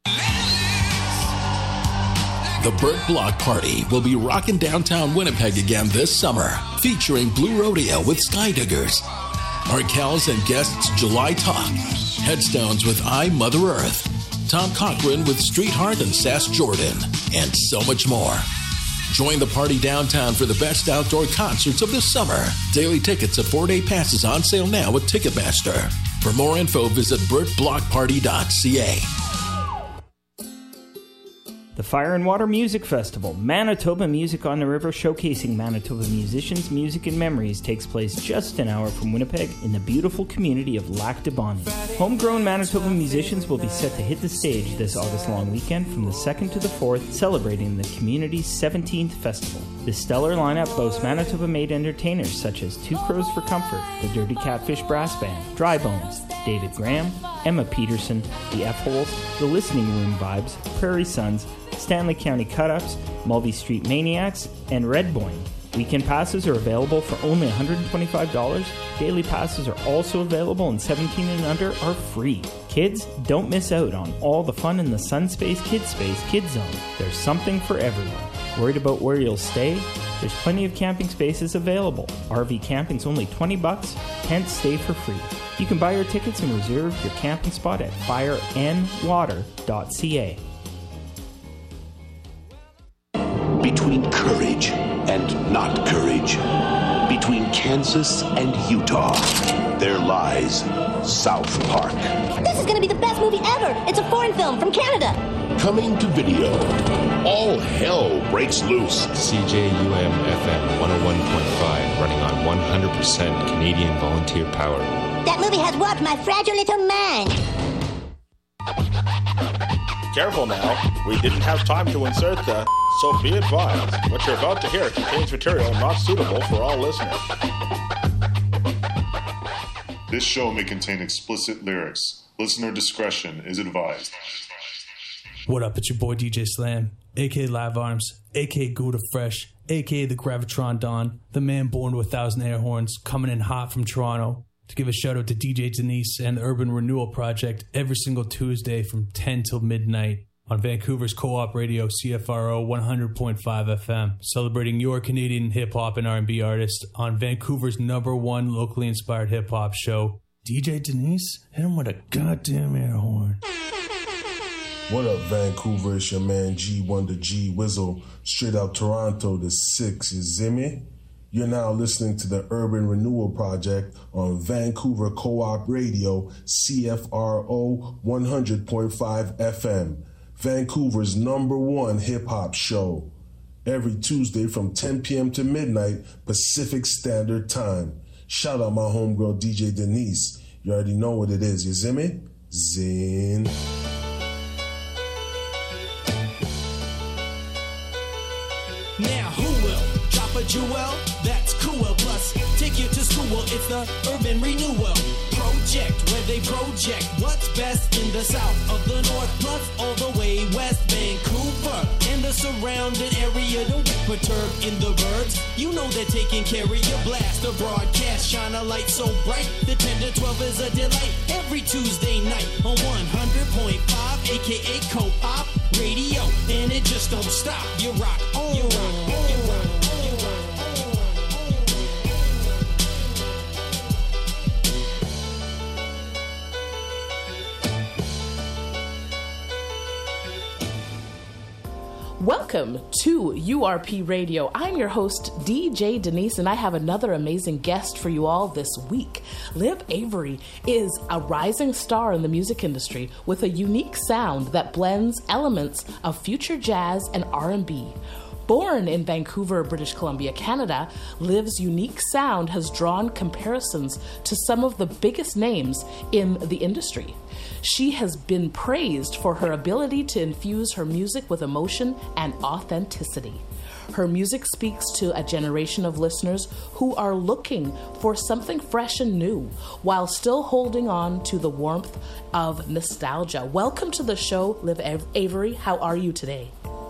The Burt Block Party will be rocking downtown Winnipeg again this summer, featuring Blue Rodeo with Skydiggers, Arkells and guests July Talk, Headstones with I, Mother Earth, Tom Cochran with Street Heart and Sass Jordan, and so much more. Join the party downtown for the best outdoor concerts of the summer. Daily tickets and 4-day passes on sale now with Ticketmaster. For more info, visit burtblockparty.ca. The Fire and Water Music Festival, Manitoba Music on the River, showcasing Manitoba musicians, music, and memories, takes place just an hour from Winnipeg in the beautiful community of Lac du Bonnet. Homegrown Manitoba musicians will be set to hit the stage this August long weekend from the 2nd to the 4th, celebrating the community's 17th festival. The stellar lineup boasts Manitoba-made entertainers such as Two Crows for Comfort, the Dirty Catfish Brass Band, Dry Bones, David Graham, Emma Peterson, the F-Holes, the Listening Room Vibes, Prairie Sons, Stanley County Cut-Ups, Mulvey Street Maniacs, and Red Boing. Weekend passes are available for only $125. Daily passes are also available, and 17 and under are free. Kids, don't miss out on all the fun in the Sunspace Kids Zone. There's something for everyone. Worried about where you'll stay? There's plenty of camping spaces available. RV camping's only $20. Tents stay for free. You can buy your tickets and reserve your camping spot at fireandwater.ca. Between courage and not courage, between Kansas and Utah, there lies South Park. This is going to be the best movie ever. It's a foreign film from Canada. Coming to video. All hell breaks loose. CJUM-FM 101.5, running on 100% Canadian volunteer power. That movie has warped my fragile little mind. Careful now. We didn't have time to insert the... So be advised, what you're about to hear contains material not suitable for all listeners. This show may contain explicit lyrics. Listener discretion is advised. What up, it's your boy DJ Slam, a.k.a. Live Arms, a.k.a. Gouda Fresh, a.k.a. the Gravitron Don, the man born to 1,000 air horns, coming in hot from Toronto, to give a shout out to DJ Denise and the Urban Renewal Project every single Tuesday from 10 till midnight on Vancouver's Co-op Radio CFRO 100.5 FM, celebrating your Canadian hip-hop and R&B artists on Vancouver's #1 locally inspired hip-hop show. DJ Denise, hit him with a goddamn air horn. What up, Vancouver? It's your man G1 to G Wizzle, straight out Toronto to 6, you see me? You're now listening to the Urban Renewal Project on Vancouver Co-op Radio CFRO 100.5 FM. Vancouver's #1 hip-hop show. Every Tuesday from 10 p.m. to midnight Pacific Standard Time. Shout out my homegirl DJ Denise. You already know what it is, you see me? Zin. Now who will drop a jewel? That's cool. Plus, take you to school. It's the Urban Renewal Project, where they project what's best in the south of the north, plus all the way west. Vancouver and the surrounding area. Don't get perturbed in the birds. You know they're taking care of your blast. The broadcast shine a light so bright. The 10 to 12 is a delight. Every Tuesday night on 100.5, aka Co-op Radio, and it just don't stop. You rock on. You rock on. You rock on. Welcome to URP Radio. I'm your host, DJ Denise, and I have another amazing guest for you all this week. Liv Avery is a rising star in the music industry with a unique sound that blends elements of future jazz and R&B. Born in Vancouver, British Columbia, Canada, Liv's unique sound has drawn comparisons to some of the biggest names in the industry. She has been praised for her ability to infuse her music with emotion and authenticity. Her music speaks to a generation of listeners who are looking for something fresh and new while still holding on to the warmth of nostalgia. Welcome to the show, Liv Avery. How are you today?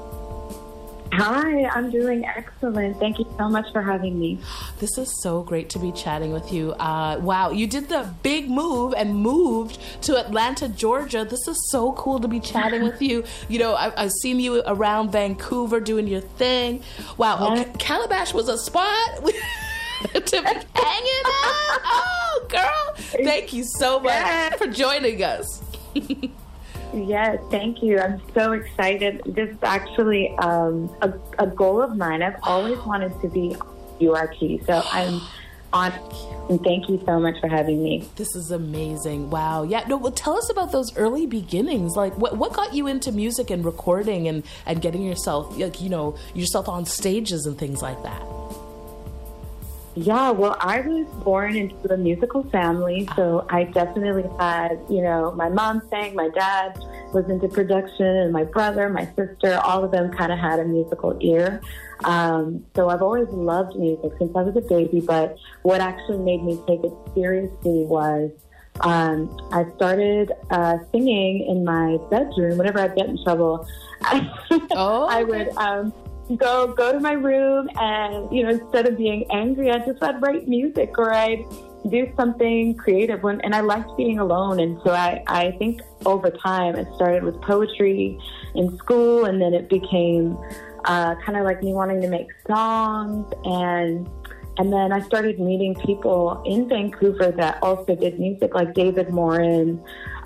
Hi, I'm doing excellent. Thank you so much for having me. This is so great to be chatting with you. Wow, you did the big move and moved to Atlanta, Georgia. This is so cool to be chatting with you. You know, I've seen you around Vancouver doing your thing. Wow, okay. Calabash was a spot to be hanging out. Oh, girl, thank you so much for joining us. Yes, thank you. I'm so excited. This is actually a goal of mine. I've always wanted to be URP, so I'm honored, and thank you so much for having me. This is amazing. Wow. Yeah. No. Well, tell us about those early beginnings. Like, what got you into music and recording and getting yourself, like, you know, yourself on stages and things like that? Yeah, well, I was born into a musical family, so I definitely had, you know, my mom sang, my dad was into production, and my brother, my sister, all of them kind of had a musical ear. So I've always loved music since I was a baby, but what actually made me take it seriously was I started singing in my bedroom. Whenever I'd get in trouble, I would... go to my room and, you know, instead of being angry, I'd write music or I'd do something creative and I liked being alone. And so I think over time it started with poetry in school, and then it became kind of like me wanting to make songs, and then I started meeting people in Vancouver that also did music, like David Morin,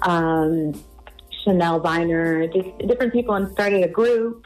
Chanel Viner, just different people, and started a group.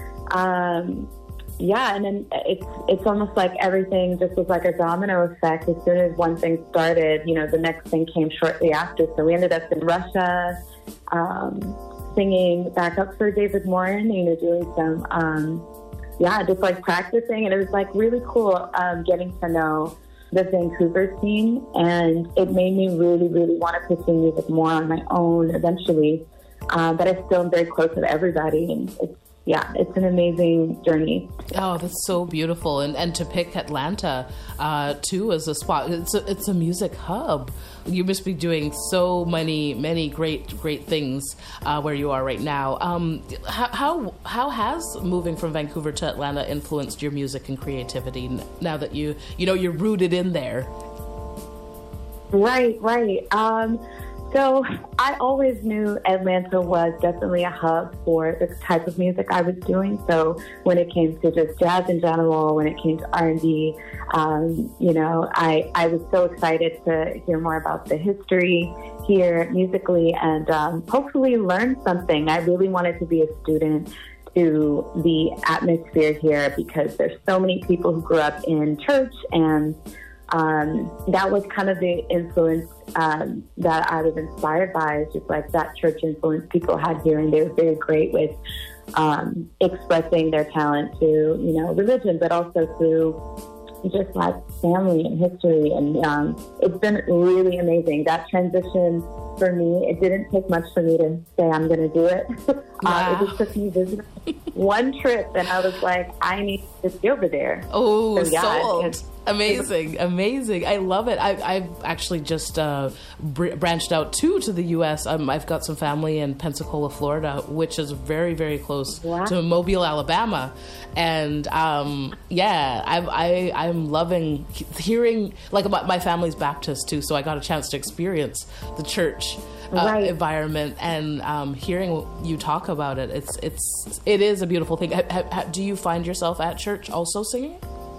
And then it's almost like everything just was like a domino effect. As soon as one thing started, you know, the next thing came shortly after. So we ended up in Russia, singing backup for David Morin, you know, doing some, just like practicing. And it was like really cool, getting to know the Vancouver scene. And it made me really, really want to pursue music more on my own eventually. But I still am very close with everybody, and it's an amazing journey. Oh, that's so beautiful. And to pick Atlanta, too, as a spot, it's a music hub. You must be doing so many great things where you are right now. How has moving from Vancouver to Atlanta influenced your music and creativity now that you know you're rooted in there? Right. So I always knew Atlanta was definitely a hub for the type of music I was doing. So when it came to just jazz in general, when it came to R&B, I was so excited to hear more about the history here musically and hopefully learn something. I really wanted to be a student to the atmosphere here because there's so many people who grew up in church, and that was kind of the influence that I was inspired by, is just like that church influence people had here, and they were very great with expressing their talent through, religion, but also through just like family and history. And it's been really amazing. That transition for me, it didn't take much for me to say I'm going to do it. Wow. It just took me visiting one trip, and I was like, I need to be over there. Oh, so, sold. Amazing. I love it. I've actually just branched out too to the U.S. I've got some family in Pensacola, Florida, which is very, very close to Mobile, Alabama. And I'm loving hearing, like, my family's Baptist too, so I got a chance to experience the church environment, and hearing you talk about it, it is a beautiful thing. Do you find yourself at church also singing?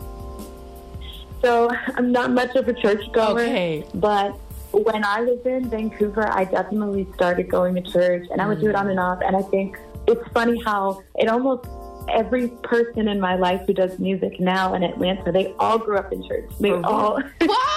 So I'm not much of a churchgoer, but when I was in Vancouver, I definitely started going to church, and I would do it on and off. And I think it's funny how it almost every person in my life who does music now in Atlanta, they all grew up in church. They all.